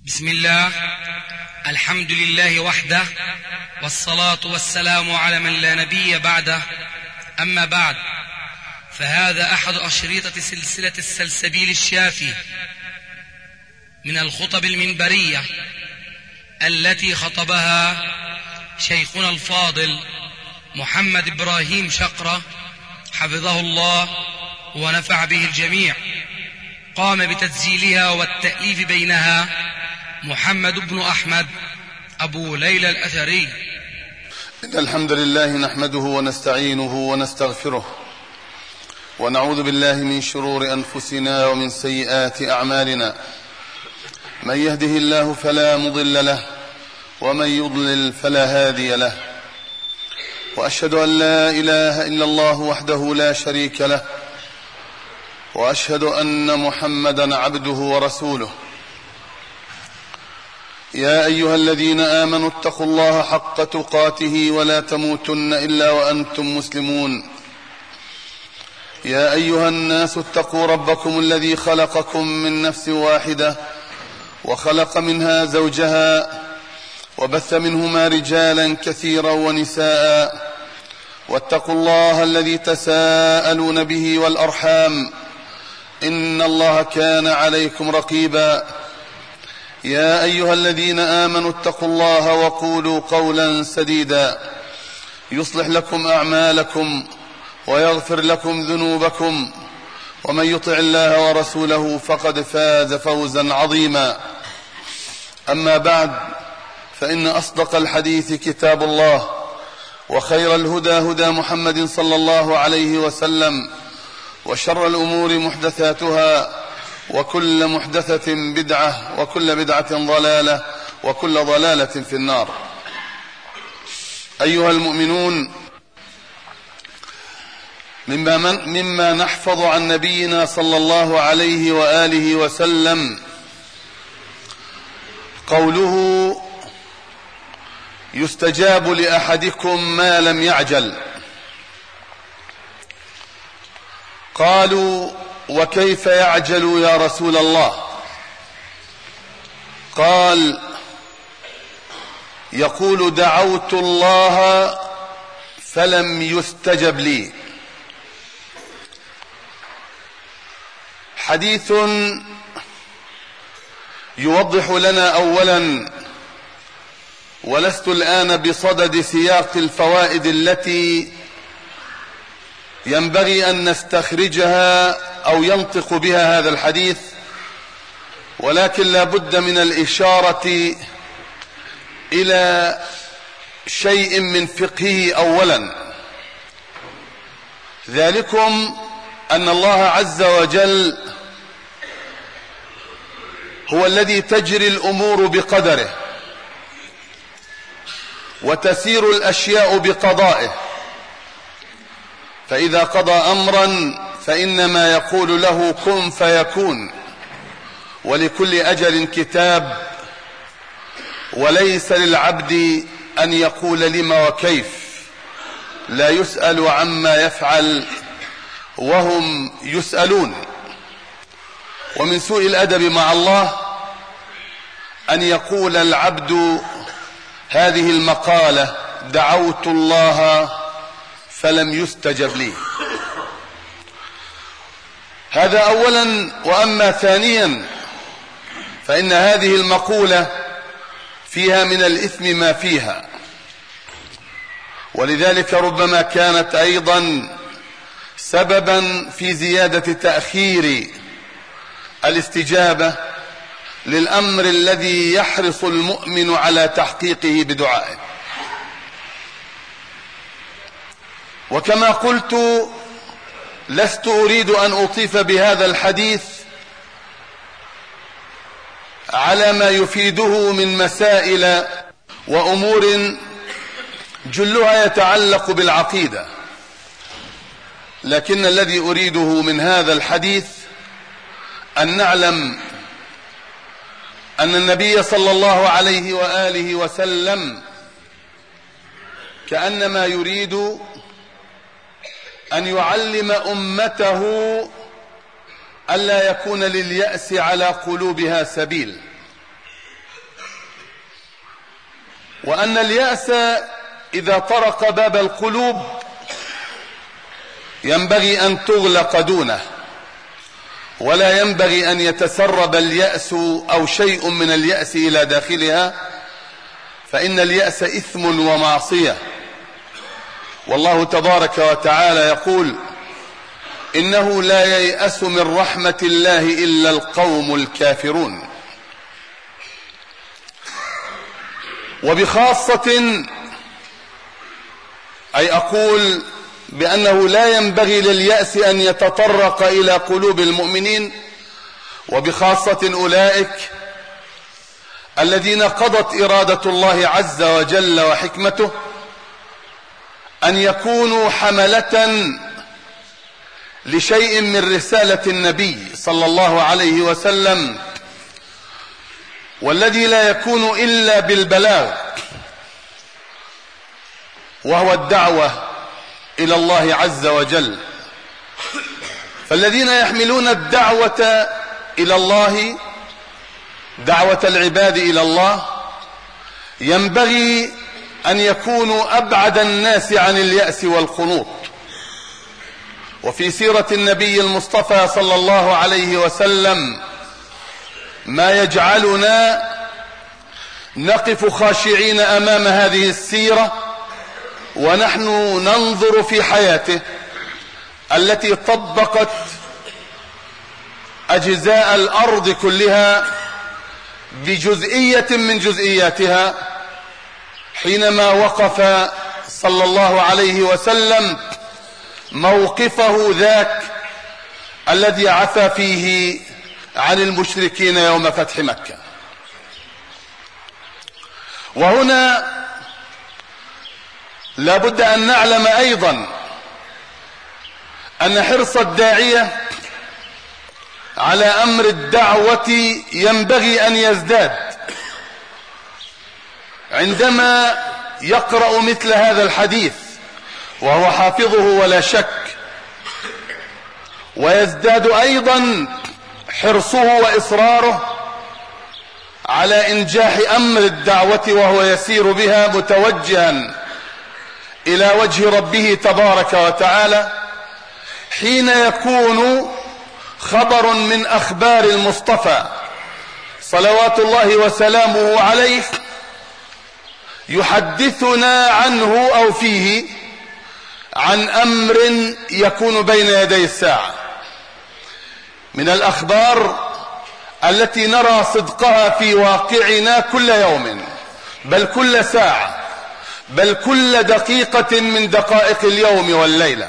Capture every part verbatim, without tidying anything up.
بسم الله، الحمد لله وحده، والصلاة والسلام على من لا نبي بعده. أما بعد، فهذا أحد أشرطة سلسلة السلسبيل الشافي من الخطب المنبرية التي خطبها شيخنا الفاضل محمد إبراهيم شقرة حفظه الله ونفع به الجميع. قام بتسجيلها والتأليف بينها محمد بن أحمد أبو ليلى الأثري. إن الحمد لله نحمده ونستعينه ونستغفره، ونعوذ بالله من شرور أنفسنا ومن سيئات أعمالنا. من يهده الله فلا مضل له، ومن يضلل فلا هادي له. وأشهد أن لا إله إلا الله وحده لا شريك له، وأشهد أن محمدا عبده ورسوله. يا أيها الذين آمنوا اتقوا الله حق تقاته ولا تموتن إلا وأنتم مسلمون. يا أيها الناس اتقوا ربكم الذي خلقكم من نفس واحدة، وخلق منها زوجها، وبث منهما رجالا كثيرا ونساء. واتقوا الله الذي تساءلون به والأرحام، إن الله كان عليكم رقيبا. يا أيها الذين آمنوا اتقوا الله وقولوا قولا سديدا يصلح لكم أعمالكم ويغفر لكم ذنوبكم، ومن يطع الله ورسوله فقد فاز فوزا عظيما. أما بعد، فإن أصدق الحديث كتاب الله، وخير الهدى هدى محمد صلى الله عليه وسلم، وشر الأمور محدثاتها، وكل محدثة بدعة، وكل بدعة ضلالة، وكل ضلالة في النار. أيها المؤمنون، مما, من مما نحفظ عن نبينا صلى الله عليه وآله وسلم قوله: يستجاب لأحدكم ما لم يعجل. قالوا: وكيف يعجل يا رسول الله؟ قال: يقول: دعوت الله فلم يستجب لي. حديث يوضح لنا أولا، ولست الآن بصدد سياق الفوائد التي ينبغي أن نستخرجها أو ينطق بها هذا الحديث، ولكن لا بد من الإشارة إلى شيء من فقهه أولا، ذلكم أن الله عز وجل هو الذي تجري الأمور بقدره، وتسير الأشياء بقضائه. فإذا قضى أمرا فإنما يقول له كن فيكون، ولكل أجل كتاب، وليس للعبد أن يقول لما وكيف. لا يسأل عما يفعل وهم يسألون. ومن سوء الأدب مع الله أن يقول العبد هذه المقالة: دعوت الله فلم يستجب لي. هذا أولا. وأما ثانيا، فإن هذه المقولة فيها من الإثم ما فيها، ولذلك ربما كانت أيضا سببا في زيادة تأخير الاستجابة للأمر الذي يحرص المؤمن على تحقيقه بدعائه. وكما قلت، لست أريد أن أطيف بهذا الحديث على ما يفيده من مسائل وأمور جلها يتعلق بالعقيدة، لكن الذي أريده من هذا الحديث أن نعلم أن النبي صلى الله عليه وآله وسلم كأنما يريد أن يعلم أمته ألا يكون لليأس على قلوبها سبيل، وأن اليأس إذا طرق باب القلوب ينبغي أن تغلق دونه، ولا ينبغي أن يتسرب اليأس أو شيء من اليأس إلى داخلها، فإن اليأس إثم ومعصية. والله تبارك وتعالى يقول: إنه لا ييأس من رحمة الله إلا القوم الكافرون. وبخاصة أي أقول بأنه لا ينبغي لليأس أن يتطرق إلى قلوب المؤمنين، وبخاصة أولئك الذين قضت إرادة الله عز وجل وحكمته أن يكونوا حملة لشيء من رسالة النبي صلى الله عليه وسلم، والذي لا يكون إلا بالبلاغ، وهو الدعوة إلى الله عز وجل. فالذين يحملون الدعوة إلى الله، دعوة العباد إلى الله، ينبغي أن يكونوا أبعد الناس عن اليأس والقنوط. وفي سيرة النبي المصطفى صلى الله عليه وسلم ما يجعلنا نقف خاشعين أمام هذه السيرة ونحن ننظر في حياته التي طبقت أجزاء الأرض كلها بجزئية من جزئياتها، حينما وقف صلى الله عليه وسلم موقفه ذاك الذي عفى فيه عن المشركين يوم فتح مكة. وهنا لا بد أن نعلم أيضا أن حرص الداعية على أمر الدعوة ينبغي أن يزداد عندما يقرأ مثل هذا الحديث وهو حافظه ولا شك، ويزداد أيضا حرصه وإصراره على إنجاح أمر الدعوة وهو يسير بها متوجها إلى وجه ربه تبارك وتعالى، حين يكون خبر من أخبار المصطفى صلوات الله وسلامه عليه يحدثنا عنه أو فيه عن أمر يكون بين يدي الساعة، من الأخبار التي نرى صدقها في واقعنا كل يوم، بل كل ساعة، بل كل دقيقة من دقائق اليوم والليلة.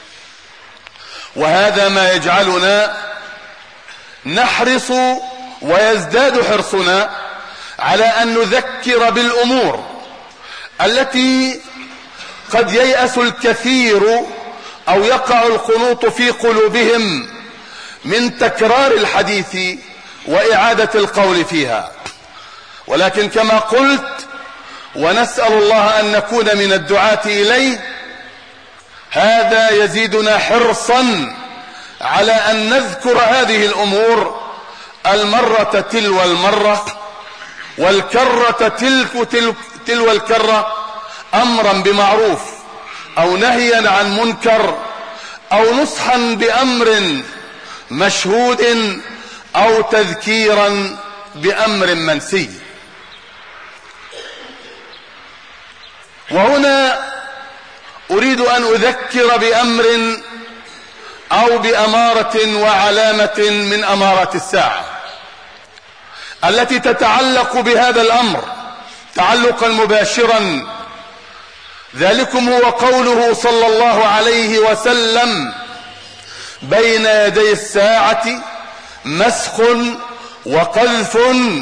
وهذا ما يجعلنا نحرص ويزداد حرصنا على أن نذكر بالأمور التي قد ييأس الكثير أو يقع القنوط في قلوبهم من تكرار الحديث وإعادة القول فيها. ولكن كما قلت، ونسأل الله أن نكون من الدعاة إليه، هذا يزيدنا حرصا على أن نذكر هذه الأمور المرة تلو المرة والكرة تلك تلك تلو الكرة، أمرا بمعروف أو نهيا عن منكر أو نصحا بأمر مشهود أو تذكيرا بأمر منسي. وهنا أريد أن أذكر بأمر أو بأمارة وعلامة من أمارات الساعة التي تتعلق بهذا الأمر تعلقا مباشرا. ذلكم هو قوله صلى الله عليه وسلم: بين يدي الساعة مسخ وقذف،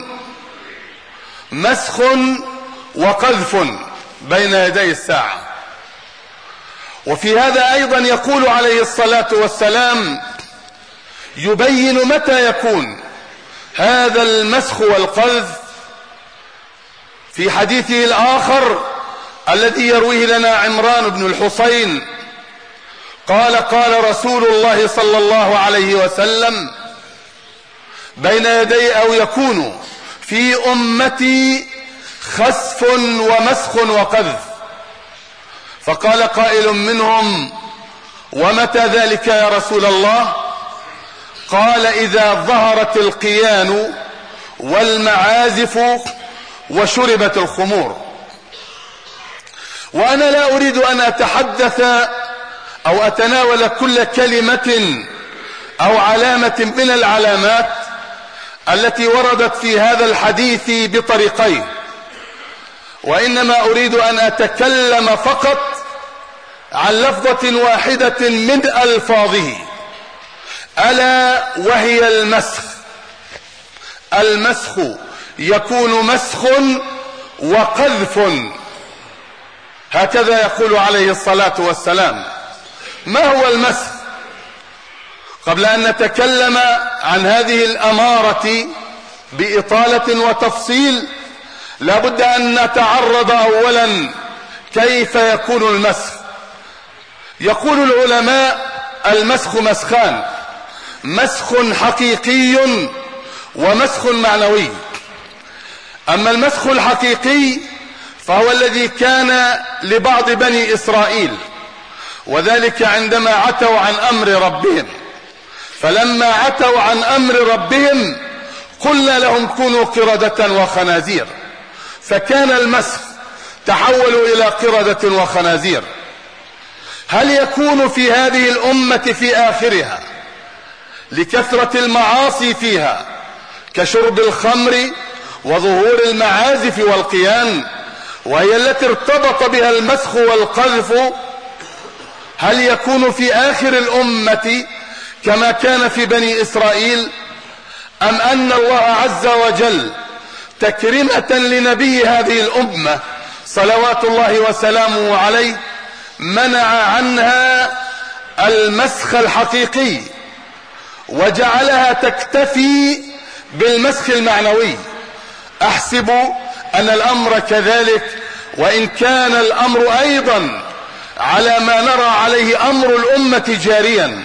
مسخ وقذف بين يدي الساعة. وفي هذا أيضا يقول عليه الصلاة والسلام يبين متى يكون هذا المسخ والقذف في حديثه الآخر الذي يرويه لنا عمران بن الحصين قال: قال رسول الله صلى الله عليه وسلم: بين يدي أو يكون في أمتي خسف ومسخ وقذف. فقال قائل منهم: ومتى ذلك يا رسول الله؟ قال: إذا ظهرت القيان والمعازف وشربت الخمور. وأنا لا أريد أن أتحدث أو أتناول كل كلمة أو علامة من العلامات التي وردت في هذا الحديث بطريقين، وإنما أريد أن أتكلم فقط عن لفظة واحدة من ألفاظه، ألا وهي المسخ. المسخ يكون مسخ وقذف، هكذا يقول عليه الصلاة والسلام. ما هو المسخ؟ قبل أن نتكلم عن هذه الأمارة بإطالة وتفصيل لا بد أن نتعرض أولا كيف يكون المسخ. يقول العلماء: المسخ مسخان، مسخ حقيقي ومسخ معنوي. أما المسخ الحقيقي فهو الذي كان لبعض بني إسرائيل، وذلك عندما عتوا عن أمر ربهم. فلما عتوا عن أمر ربهم قلنا لهم كونوا قردة وخنازير، فكان المسخ تحولوا إلى قردة وخنازير. هل يكون في هذه الأمة في آخرها لكثرة المعاصي فيها كشرب الخمر وظهور المعازف والقيان، وهي التي ارتبط بها المسخ والقذف، هل يكون في آخر الأمة كما كان في بني إسرائيل، أم أن الله عز وجل تكرمة لنبي هذه الأمة صلوات الله وسلامه عليه منع عنها المسخ الحقيقي وجعلها تكتفي بالمسخ المعنوي؟ أحسب أن الأمر كذلك، وإن كان الأمر أيضا على ما نرى عليه أمر الأمة جاريا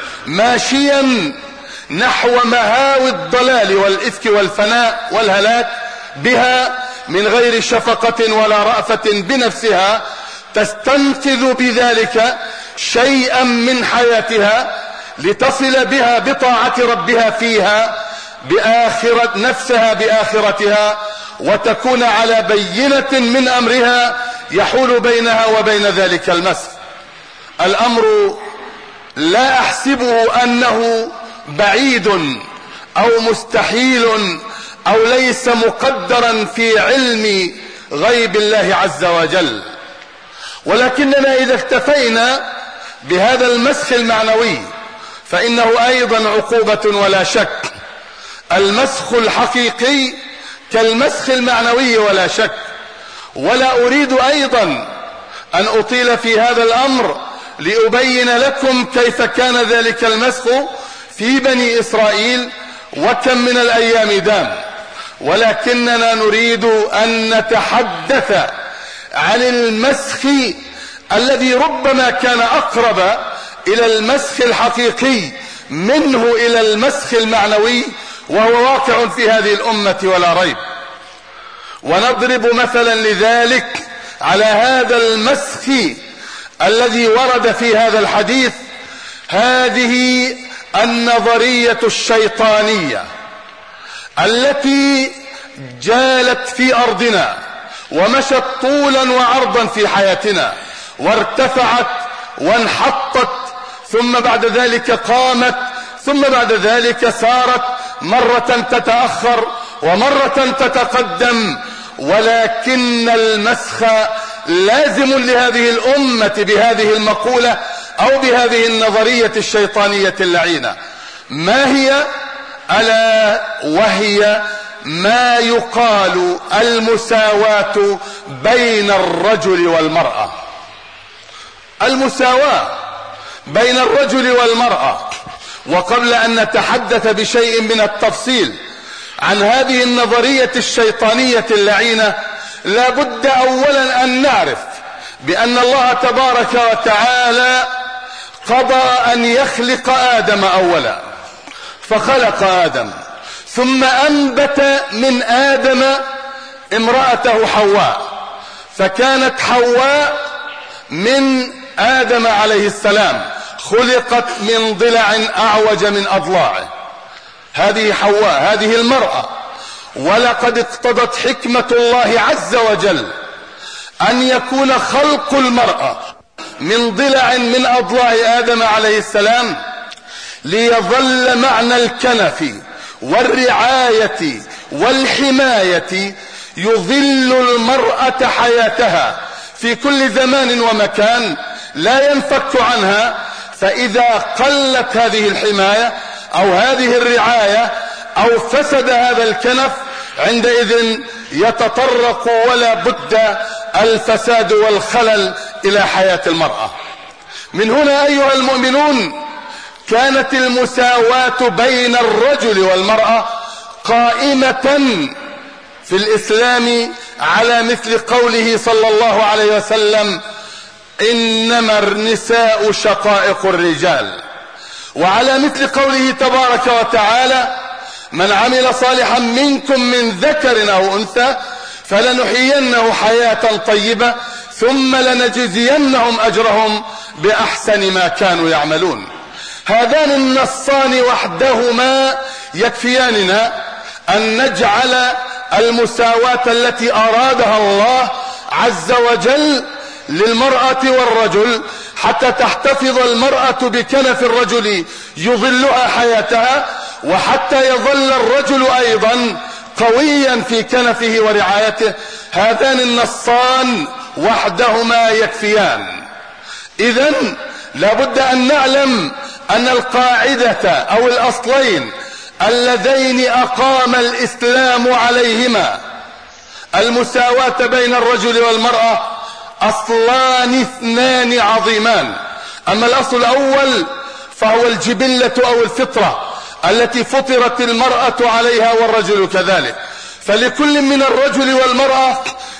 ماشيا نحو مهاوي الضلال والإفك والفناء والهلاك بها من غير شفقة ولا رأفة بنفسها، تستنقذ بذلك شيئا من حياتها لتصل بها بطاعة ربها فيها بآخرة نفسها بآخرتها، وتكون على بينة من أمرها يحول بينها وبين ذلك المسخ. الأمر لا أحسبه أنه بعيد أو مستحيل أو ليس مقدرا في علم غيب الله عز وجل، ولكننا إذا اكتفينا بهذا المسخ المعنوي فإنه أيضا عقوبة ولا شك. المسخ الحقيقي كالمسخ المعنوي ولا شك. ولا أريد أيضا أن أطيل في هذا الأمر لأبين لكم كيف كان ذلك المسخ في بني إسرائيل وكم من الأيام دام، ولكننا نريد أن نتحدث عن المسخ الذي ربما كان أقرب إلى المسخ الحقيقي منه إلى المسخ المعنوي، وهو واقع في هذه الأمة ولا ريب. ونضرب مثلا لذلك على هذا المسخ الذي ورد في هذا الحديث هذه النظرية الشيطانية التي جالت في أرضنا ومشت طولا وعرضا في حياتنا وارتفعت وانحطت، ثم بعد ذلك قامت، ثم بعد ذلك سارت، مرة تتأخر ومرة تتقدم، ولكن المسخ لازم لهذه الأمة بهذه المقولة أو بهذه النظرية الشيطانية اللعينة. ما هي؟ ألا وهي ما يقال المساواة بين الرجل والمرأة. المساواة بين الرجل والمرأة. وقبل أن نتحدث بشيء من التفصيل عن هذه النظرية الشيطانية اللعينة، لا بد أولا أن نعرف بأن الله تبارك وتعالى قضى أن يخلق آدم أولا، فخلق آدم ثم أنبت من آدم امرأته حواء، فكانت حواء من آدم عليه السلام، خلقت من ضلع أعوج من أضلاعه. هذه حواء، هذه المرأة. ولقد اقتضت حكمة الله عز وجل أن يكون خلق المرأة من ضلع من أضلاع آدم عليه السلام ليظل معنى الكنف والرعاية والحماية يظل المرأة حياتها في كل زمان ومكان، لا ينفك عنها. فإذا قلت هذه الحماية أو هذه الرعاية أو فسد هذا الكنف، عندئذ يتطرق ولا بد الفساد والخلل إلى حياة المرأة. من هنا أيها المؤمنون كانت المساواة بين الرجل والمرأة قائمة في الإسلام على مثل قوله صلى الله عليه وسلم: إنما النساء شقائق الرجال، وعلى مثل قوله تبارك وتعالى: من عمل صالحا منكم من ذكر أو أنثى فلنحيينه حياة طيبة ثم لنجزينهم أجرهم بأحسن ما كانوا يعملون. هذان النصان وحدهما يكفياننا أن نجعل المساواة التي أرادها الله عز وجل للمرأة والرجل حتى تحتفظ المرأة بكنف الرجل يظلها حياتها، وحتى يظل الرجل أيضا قويا في كنفه ورعايته. هذان النصان وحدهما يكفيان. إذن لابد أن نعلم أن القاعدة أو الأصلين اللذين أقام الإسلام عليهما المساواة بين الرجل والمرأة أصلان اثنان عظيمان. أما الأصل الأول فهو الجبلة أو الفطرة التي فطرت المرأة عليها والرجل كذلك، فلكل من الرجل والمرأة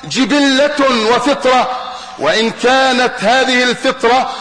جبلة وفطرة، وإن كانت هذه الفطرة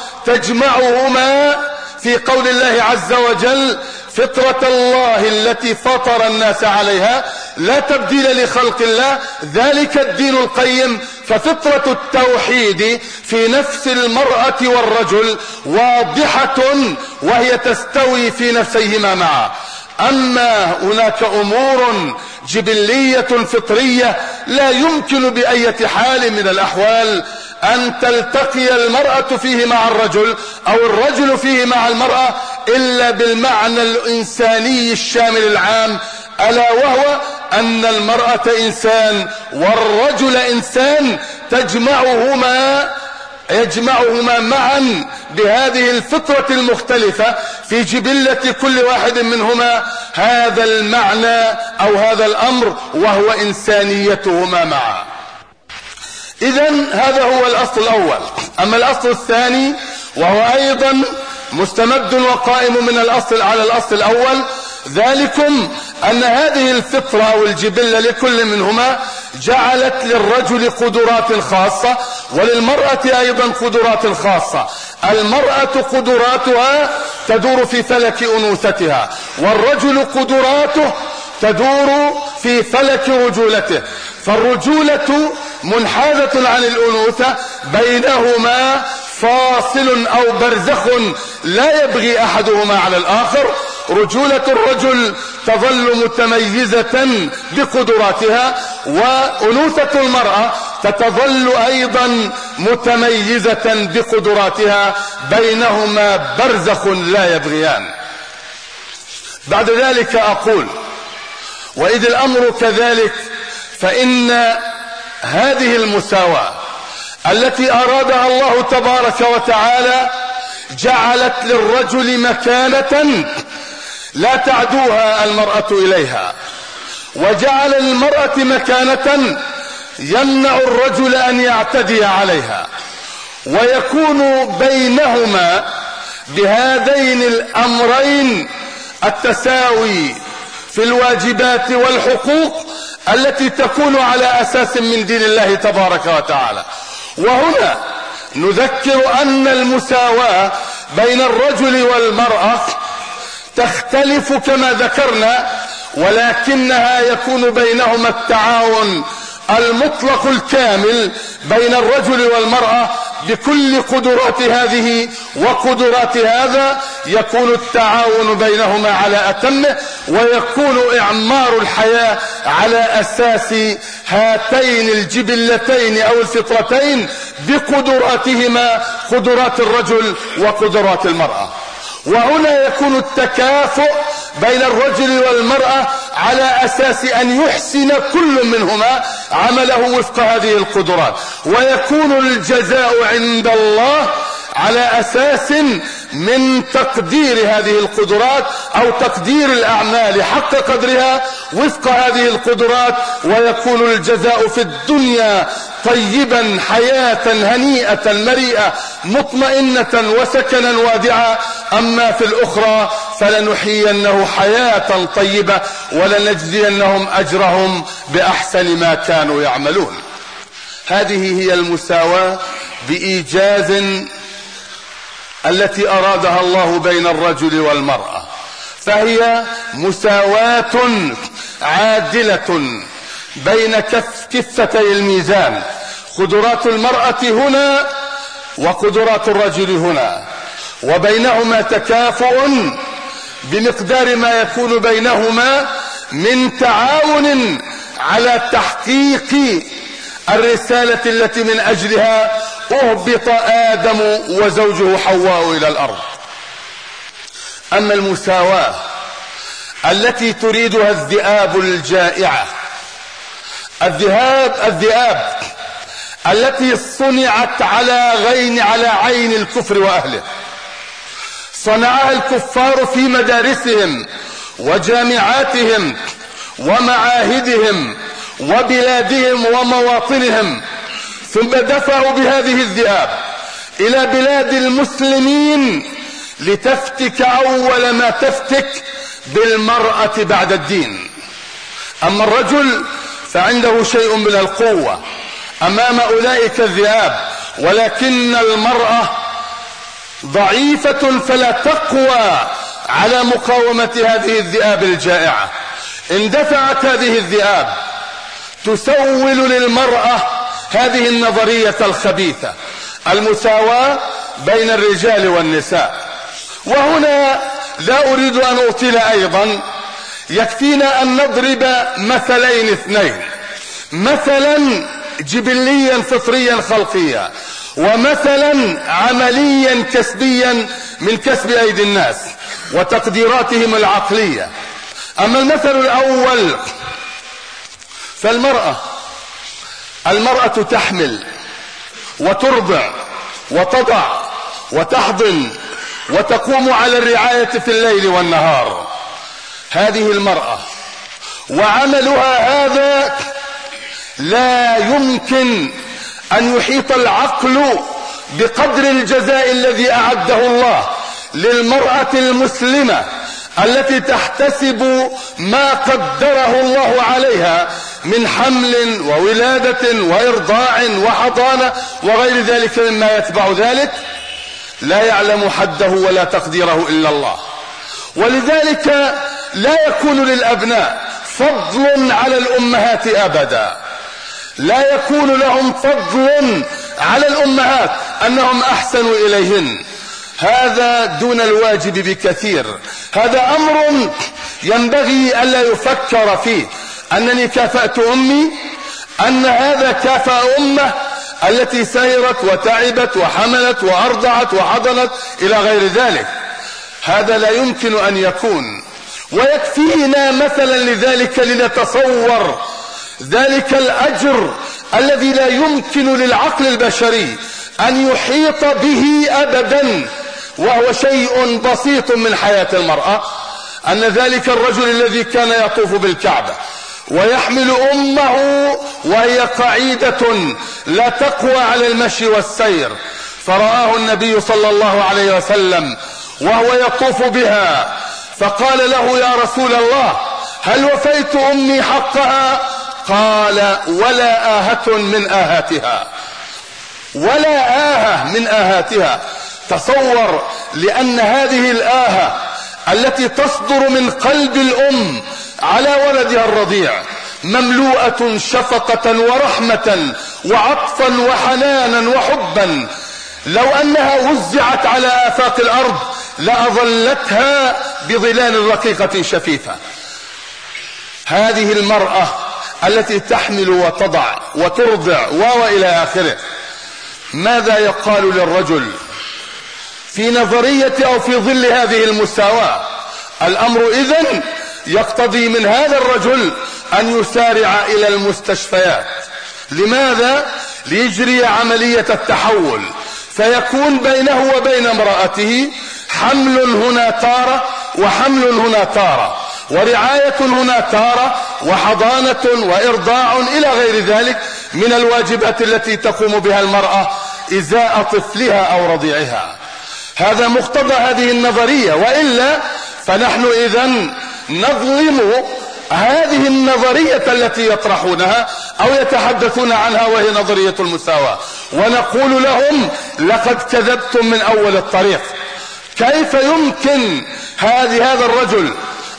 تجمعهما في قول الله عز وجل: فطرة الله التي فطر الناس عليها لا تبديل لخلق الله ذلك الدين القيم. ففطرة التوحيد في نفس المرأة والرجل واضحة وهي تستوي في نفسيهما معا. أما هناك أمور جبلية فطرية لا يمكن بأية حال من الأحوال أن تلتقي المرأة فيه مع الرجل أو الرجل فيه مع المرأة إلا بالمعنى الإنساني الشامل العام، ألا وهو أن المرأة إنسان والرجل إنسان، تجمعهما يجمعهما معا بهذه الفطرة المختلفة في جبلة كل واحد منهما هذا المعنى أو هذا الأمر، وهو إنسانيتهما معا. إذن هذا هو الأصل الأول. أما الأصل الثاني وهو أيضا مستمد وقائم من الأصل على الأصل الأول، ذلكم أن هذه الفطرة أو الجبلة لكل منهما جعلت للرجل قدرات خاصة وللمرأة أيضا قدرات خاصة. المرأة قدراتها تدور في فلك أنوثتها، والرجل قدراته تدور في فلك رجولته. فالرجولة منحازة عن الأنوثة، بينهما فاصل أو برزخ لا يبغي أحدهما على الآخر. رجولة الرجل تظل متميزة بقدراتها، وأنوثة المرأة تتظل أيضا متميزة بقدراتها، بينهما برزخ لا يبغيان. بعد ذلك أقول: وإذ الأمر كذلك فإن هذه المساواة التي أرادها الله تبارك وتعالى جعلت للرجل مكانة لا تعدوها المرأة إليها، وجعل للمرأة مكانة يمنع الرجل أن يعتدي عليها، ويكون بينهما بهذين الأمرين التساوي في الواجبات والحقوق التي تكون على أساس من دين الله تبارك وتعالى. وهنا نذكر أن المساواة بين الرجل والمرأة تختلف كما ذكرنا، ولكنها يكون بينهما التعاون المطلق الكامل بين الرجل والمرأة بكل قدرات هذه وقدرات هذا، يكون التعاون بينهما على أتمه، ويكون إعمار الحياة على أساس هاتين الجبلتين أو الفطرتين بقدراتهما، قدرات الرجل وقدرات المرأة. وهنا يكون التكافؤ بين الرجل والمرأة على أساس أن يحسن كل منهما عمله وفق هذه القدرات، ويكون الجزاء عند الله على أساس من تقدير هذه القدرات أو تقدير الأعمال حق قدرها وفق هذه القدرات، ويكون الجزاء في الدنيا طيبا حياة هنيئة مريئة مطمئنة وسكنا وادعا، أما في الأخرى فلنحيينه حياة طيبة ولنجزينهم أجرهم بأحسن ما كانوا يعملون. هذه هي المساواة بإيجاز التي أرادها الله بين الرجل والمرأة، فهي مساواة عادلة بين كف كفتي الميزان، قدرات المرأة هنا وقدرات الرجل هنا، وبينهما تكافؤ بمقدار ما يكون بينهما من تعاون على تحقيق الرسالة التي من أجلها أهبط آدم وزوجه حواء إلى الأرض. أما المساواة التي تريدها الذئاب الجائعة، الذئاب الذئاب التي صنعت على غين على عين الكفر وأهله، صنعها الكفار في مدارسهم وجامعاتهم ومعاهدهم وبلادهم ومواطنهم، ثم دفعوا بهذه الذئاب إلى بلاد المسلمين لتفتك أول ما تفتك بالمرأة بعد الدين. أما الرجل فعنده شيء من القوة أمام أولئك الذئاب، ولكن المرأة ضعيفة فلا تقوى على مقاومة هذه الذئاب الجائعة. اندفعت هذه الذئاب تسول للمرأة هذه النظرية الخبيثة، المساواة بين الرجال والنساء. وهنا لا أريد أن أطيل أيضا، يكفينا أن نضرب مثلين اثنين، مثلا جبليا فطريا خلقيا، ومثلا عمليا كسبيا من كسب أيدي الناس وتقديراتهم العقلية. أما المثل الأول فالمرأة المرأة تحمل وترضع وتضع وتحضن وتقوم على الرعاية في الليل والنهار. هذه المرأة وعملها هذا لا يمكن أن يحيط العقل بقدر الجزاء الذي أعده الله للمرأة المسلمة التي تحتسب ما قدره الله عليها من حمل وولادة وإرضاع وحضانة وغير ذلك مما يتبع ذلك، لا يعلم حده ولا تقديره إلا الله. ولذلك لا يكون للأبناء فضل على الأمهات أبدا، لا يكون لهم فضل على الأمهات أنهم أحسنوا إليهن، هذا دون الواجب بكثير. هذا أمر ينبغي ألا يفكر فيه، أنني كافأت أمي، أن هذا كافأ أمه التي سيرت وتعبت وحملت وأرضعت وحضنت إلى غير ذلك، هذا لا يمكن أن يكون. ويكفينا مثلا لذلك لنتصور ذلك الأجر الذي لا يمكن للعقل البشري أن يحيط به أبدا، وهو شيء بسيط من حياة المرأة، أن ذلك الرجل الذي كان يطوف بالكعبة ويحمل أمه وهي قعيدة لا تقوى على المشي والسير، فرآه النبي صلى الله عليه وسلم وهو يطوف بها فقال له: يا رسول الله، هل وفيت أمي حقها؟ قال: ولا آهة من آهاتها، ولا آهة من آهاتها. تصور، لأن هذه الآهة التي تصدر من قلب الأم على ولدها الرضيع مملوءة شفقة ورحمة وعطفا وحنانا وحبا، لو أنها وزعت على آفاق الأرض لأظلتها بظلال رقيقة شفيفة. هذه المرأة التي تحمل وتضع وترضع وإلى آخره، ماذا يقال للرجل في نظرية أو في ظل هذه المساواة؟ الأمر إذن يقتضي من هذا الرجل أن يسارع إلى المستشفيات. لماذا؟ ليجري عملية التحول، فيكون بينه وبين امرأته حمل هنا تارة وحمل هنا تارة، ورعاية هنا تارة، وحضانة وإرضاع إلى غير ذلك من الواجبات التي تقوم بها المرأة إزاء طفلها أو رضيعها. هذا مقتضى هذه النظرية، وإلا فنحن إذن نظلم هذه النظرية التي يطرحونها أو يتحدثون عنها، وهي نظرية المساواة، ونقول لهم لقد كذبتم من أول الطريق. كيف يمكن هذه هذا الرجل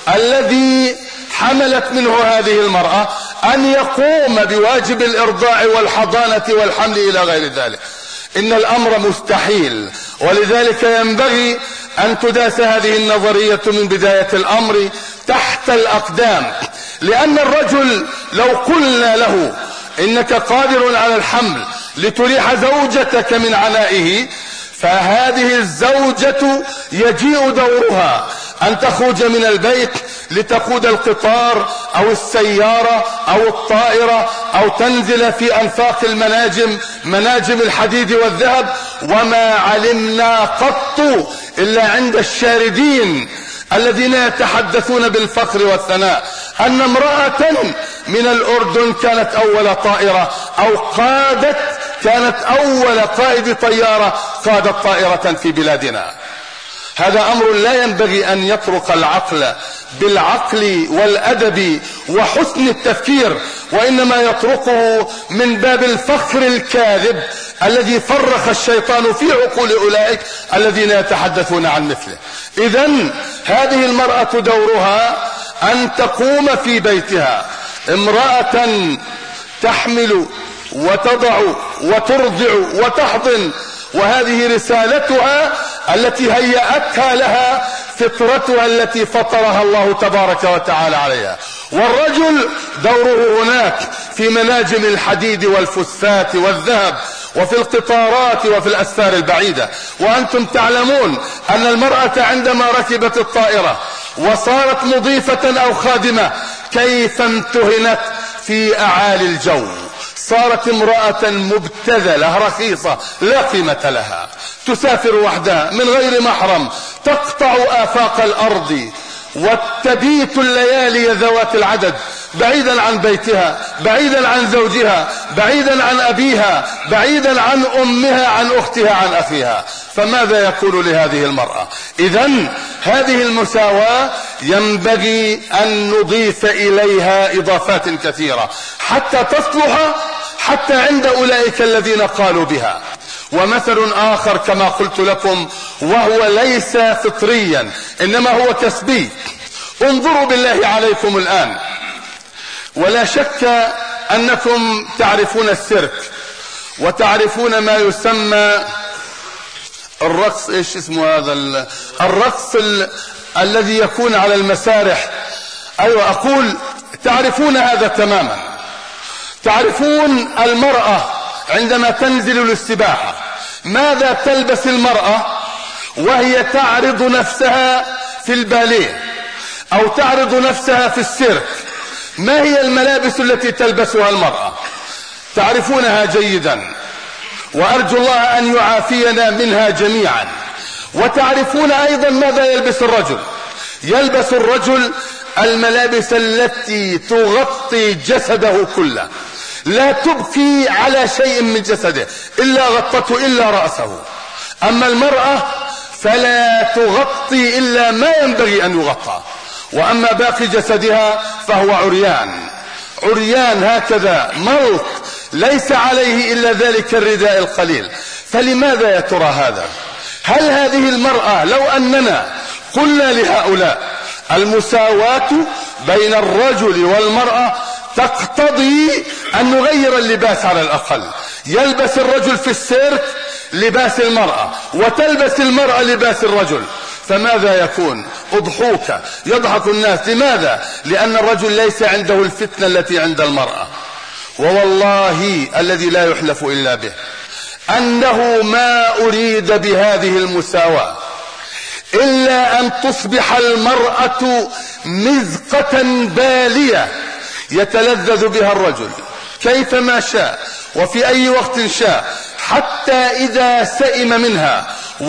الذي حملت منه هذه المرأة أن يقوم بواجب الإرضاع والحضانة والحمل إلى غير ذلك؟ إن الأمر مستحيل. ولذلك ينبغي أن تداس هذه النظرية من بداية الأمر تحت الأقدام، لأن الرجل لو قلنا له إنك قادر على الحمل لتريح زوجتك من عنائه، فهذه الزوجة يجيء دورها أن تخرج من البيت لتقود القطار أو السيارة أو الطائرة أو تنزل في أنفاق المناجم، مناجم الحديد والذهب. وما علمنا قط إلا عند الشاردين الذين يتحدثون بالفخر والثناء أن امرأة من الأردن كانت أول طائرة أو قادت كانت أول قائد طيارة قادت طائرة في بلادنا. هذا أمر لا ينبغي أن يطرق العقل بالعقل والأدب وحسن التفكير، وإنما يطرقه من باب الفخر الكاذب الذي فرخ الشيطان في عقول أولئك الذين يتحدثون عن مثله. إذن هذه المرأة دورها أن تقوم في بيتها، امرأة تحمل وتضع وترضع وتحضن، وهذه رسالتها التي هيأتها لها فطرتها التي فطرها الله تبارك وتعالى عليها. والرجل دوره هناك في مناجم الحديد والفسفات والذهب وفي القطارات وفي الأسفار البعيدة. وأنتم تعلمون أن المرأة عندما ركبت الطائرة وصارت مضيفة أو خادمة كيف امتهنت في أعالي الجو، صارت امرأة مبتذلة رخيصة لا قيمة لها، تسافر وحدها من غير محرم، تقطع آفاق الأرض وتبيت الليالي ذوات العدد بعيدا عن بيتها، بعيدا عن زوجها، بعيدا عن أبيها، بعيدا عن أمها، عن أختها، عن أخيها. فماذا يقول لهذه المرأة؟ إذن هذه المساواة ينبغي أن نضيف إليها إضافات كثيرة حتى تصلح حتى عند أولئك الذين قالوا بها. ومثل آخر كما قلت لكم، وهو ليس فطريا إنما هو كسبي. انظروا بالله عليكم الآن، ولا شك أنكم تعرفون السيرك وتعرفون ما يسمى الرقص، ايش اسمه هذا الرقص ال... الذي يكون على المسارح. ايوه اقول تعرفون هذا تماما. تعرفون المرأة عندما تنزل للسباحة ماذا تلبس المرأة وهي تعرض نفسها في الباليه او تعرض نفسها في السيرك؟ ما هي الملابس التي تلبسها المرأة؟ تعرفونها جيدا، وأرجو الله أن يعافينا منها جميعا. وتعرفون أيضا ماذا يلبس الرجل. يلبس الرجل الملابس التي تغطي جسده كله، لا تبقي على شيء من جسده إلا غطته إلا رأسه. أما المرأة فلا تغطي إلا ما ينبغي أن يغطى، وأما باقي جسدها فهو عريان عريان هكذا ملط، ليس عليه إلا ذلك الرداء القليل. فلماذا يا ترى هذا؟ هل هذه المرأة لو أننا قلنا لهؤلاء المساواة بين الرجل والمرأة تقتضي أن نغير اللباس على الأقل. يلبس الرجل في السيرك لباس المرأة، وتلبس المرأة لباس الرجل، فماذا يكون؟ أضحوك، يضحك الناس. لماذا؟ لأن الرجل ليس عنده الفتنة التي عند المرأة. ووالله الذي لا يحلف إلا به أنه ما أريد بهذه المساواة إلا أن تصبح المرأة مزقة بالية يتلذذ بها الرجل كيفما شاء وفي أي وقت شاء، حتى إذا سئم منها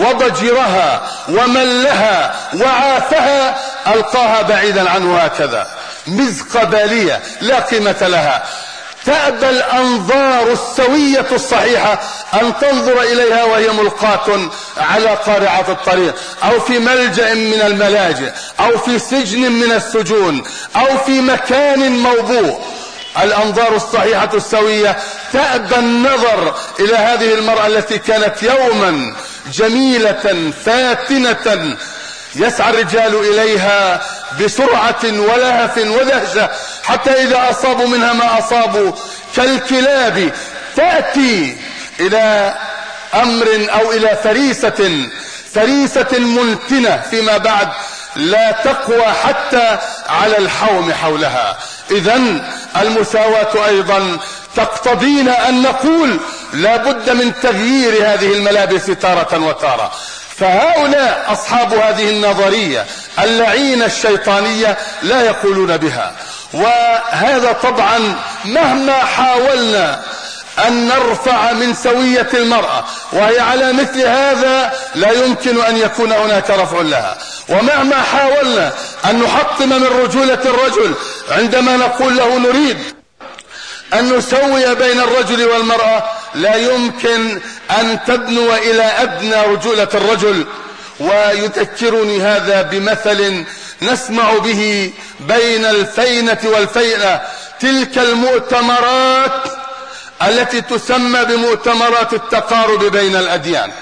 وضجرها وملها وعافها ألقاها بعيدا عنه هكذا، مزقة بالية لا قيمة لها. تأبى الأنظار السوية الصحيحة أن تنظر إليها وهي ملقاة على قارعة الطريق، أو في ملجأ من الملاجئ، أو في سجن من السجون، أو في مكان موبوء. الأنظار الصحيحة السوية تأبى النظر إلى هذه المرأة التي كانت يوما جميلة فاتنة يسعى الرجال إليها بسرعة ولهف ودهشة، حتى إذا أصابوا منها ما أصابوا كالكلاب تأتي إلى أمر أو إلى فريسة فريسة منتنة فيما بعد لا تقوى حتى على الحوم حولها. إذن المساواة أيضا تقتضينا أن نقول لا بد من تغيير هذه الملابس تارة وتارة. فهؤلاء أصحاب هذه النظرية اللعينة الشيطانية لا يقولون بها، وهذا طبعا مهما حاولنا أن نرفع من سوية المرأة وهي على مثل هذا لا يمكن أن يكون هناك رفع لها، ومهما حاولنا أن نحطم من رجولة الرجل عندما نقول له نريد أن نسوي بين الرجل والمرأة لا يمكن أن تدنو إلى أدنى رجولة الرجل. ويذكرني هذا بمثل نسمع به بين الفينة والفينة، تلك المؤتمرات التي تسمى بمؤتمرات التقارب بين الأديان،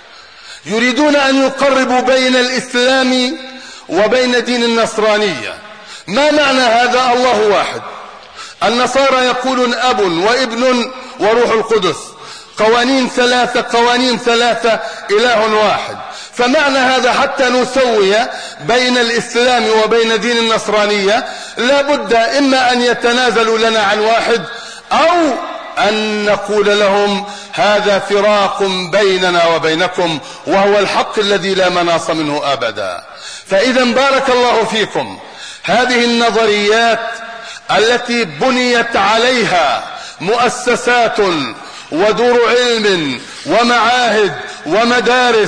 يريدون أن يقربوا بين الإسلام وبين دين النصرانية. ما معنى هذا؟ الله واحد. النصارى يقولون أب وابن وروح القدس، قوانين ثلاثة قوانين ثلاثة إله واحد. فمعنى هذا حتى نسوي بين الإسلام وبين دين النصرانية لا بد إما أن يتنازلوا لنا عن واحد، أو أن نقول لهم هذا فراق بيننا وبينكم، وهو الحق الذي لا مناص منه أبدا. فإذا بارك الله فيكم، هذه النظريات التي بنيت عليها مؤسسات ودور علم ومعاهد ومدارس،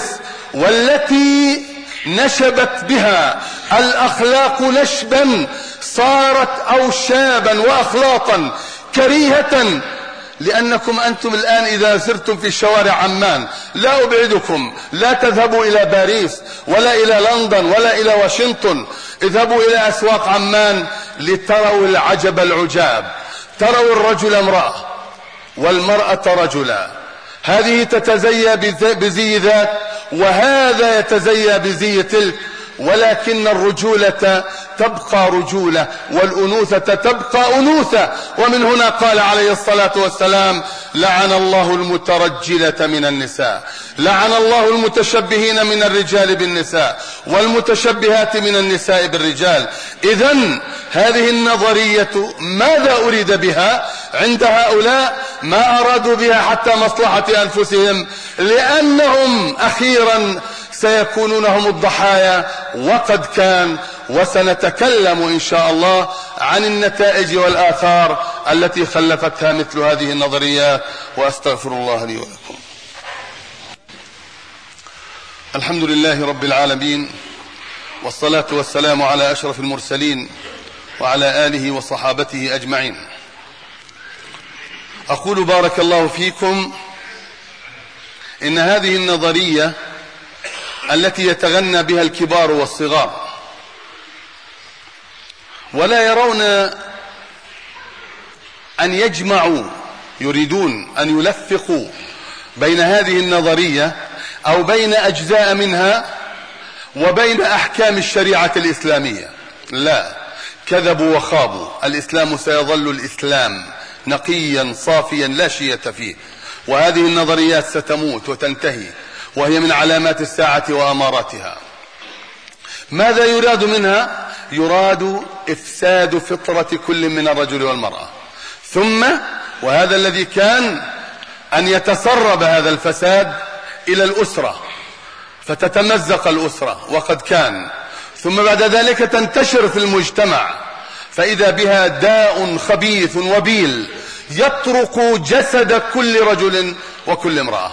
والتي نشبت بها الأخلاق نشبا صارت أوشابا وأخلاقا كريهة. لأنكم أنتم الآن إذا سرتم في شوارع عمان، لا أبعدكم، لا تذهبوا إلى باريس ولا إلى لندن ولا إلى واشنطن، اذهبوا إلى أسواق عمان لتروا العجب العجاب. تروا الرجل امرأة والمرأة رجلا، هذه تتزيى بزي ذاك وهذا يتزيى بزي تلك، ولكن الرجولة تبقى رجولة والأنوثة تبقى أنوثة. ومن هنا قال عليه الصلاة والسلام: لعن الله المترجلة من النساء، لعن الله المتشبهين من الرجال بالنساء والمتشبهات من النساء بالرجال. إذن هذه النظرية ماذا أريد بها عند هؤلاء؟ ما أرادوا بها حتى مصلحة أنفسهم، لأنهم أخيرا سيكونون هم الضحايا، وقد كان. وسنتكلم إن شاء الله عن النتائج والآثار التي خلفتها مثل هذه النظريات، وأستغفر الله لي ولكم. الحمد لله رب العالمين، والصلاة والسلام على أشرف المرسلين وعلى آله وصحابته أجمعين. أقول بارك الله فيكم إن هذه النظرية التي يتغنى بها الكبار والصغار ولا يرون أن يجمعوا، يريدون أن يلفقوا بين هذه النظرية أو بين أجزاء منها وبين أحكام الشريعة الإسلامية. لا، كذبوا وخابوا. الإسلام سيظل الإسلام نقيا صافيا لا شية فيه، وهذه النظريات ستموت وتنتهي، وهي من علامات الساعة وأماراتها. ماذا يراد منها؟ يراد إفساد فطرة كل من الرجل والمرأة. ثم وهذا الذي كان أن يتسرب هذا الفساد إلى الأسرة فتتمزق الأسرة، وقد كان. ثم بعد ذلك تنتشر في المجتمع، فإذا بها داء خبيث وبيل يطرق جسد كل رجل وكل امرأة.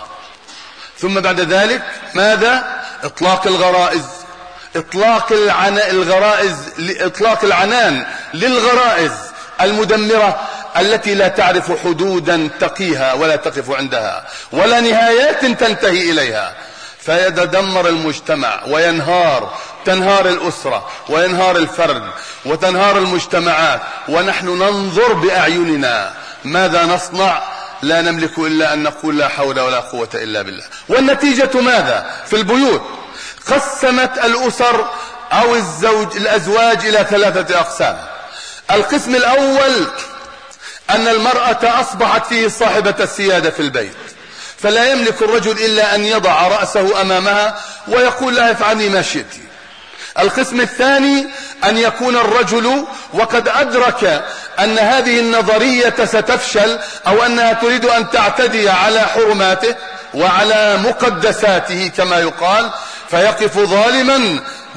ثم بعد ذلك ماذا؟ إطلاق الغرائز، إطلاق الغرائز إطلاق العنان للغرائز المدمرة التي لا تعرف حدودا تقيها ولا تقف عندها ولا نهايات تنتهي إليها، فيتدمر المجتمع وينهار، تنهار الأسرة وينهار الفرد وتنهار المجتمعات، ونحن ننظر بأعيننا. ماذا نصنع؟ لا نملك إلا أن نقول لا حول ولا قوة إلا بالله. والنتيجة ماذا؟ في البيوت قسمت الأسر أو الزوج الأزواج إلى ثلاثة أقسام. القسم الأول أن المرأة أصبحت فيه صاحبة السيادة في البيت، فلا يملك الرجل إلا أن يضع رأسه أمامها ويقول لها افعلي ما شئت. القسم الثاني أن يكون الرجل وقد أدرك أن هذه النظرية ستفشل أو أنها تريد أن تعتدي على حرماته وعلى مقدساته كما يقال، فيقف ظالما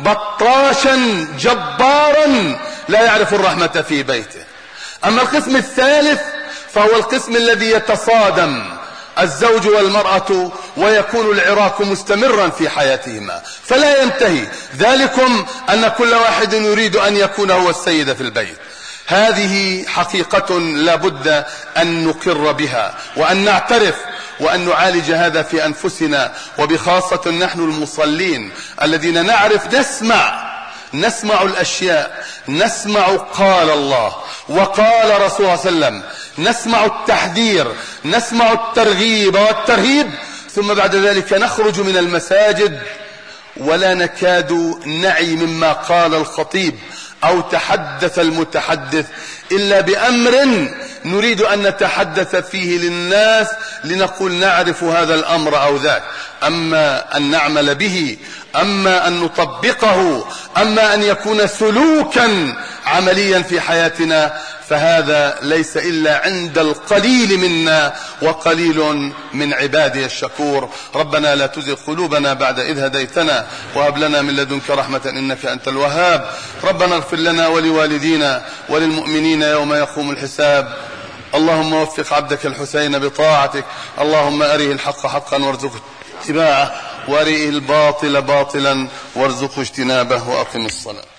بطاشا جبارا لا يعرف الرحمة في بيته. أما القسم الثالث فهو القسم الذي يتصادم الزوج والمرأة ويكون العراك مستمرا في حياتهما فلا ينتهي، ذلكم أن كل واحد يريد أن يكون هو السيد في البيت. هذه حقيقة لا بد أن نقر بها وأن نعترف وأن نعالج هذا في أنفسنا، وبخاصة نحن المصلين الذين نعرف نسمع نسمع الأشياء، نسمع قال الله وقال رسول الله صلى الله عليه وسلم، نسمع التحذير، نسمع الترغيب والترهيب، ثم بعد ذلك نخرج من المساجد ولا نكاد نعي مما قال الخطيب أو تحدث المتحدث إلا بأمر نريد أن نتحدث فيه للناس لنقول نعرف هذا الأمر أو ذاك. أما أن نعمل به، أما أن نطبقه، أما أن يكون سلوكا عمليا في حياتنا، فهذا ليس إلا عند القليل منا وقليل من عبادي الشكور. ربنا لا تزغ قلوبنا بعد إذ هديتنا وهب لنا من لدنك رحمة إنك أنت الوهاب. ربنا اغفر لنا ولوالدينا وللمؤمنين يوم يقوم الحساب. اللهم وفق عبدك الحسين بطاعتك، اللهم أريه الحق حقا وارزقه اتباعه، وأريه الباطل باطلا وارزقه اجتنابه، وأقم الصلاة.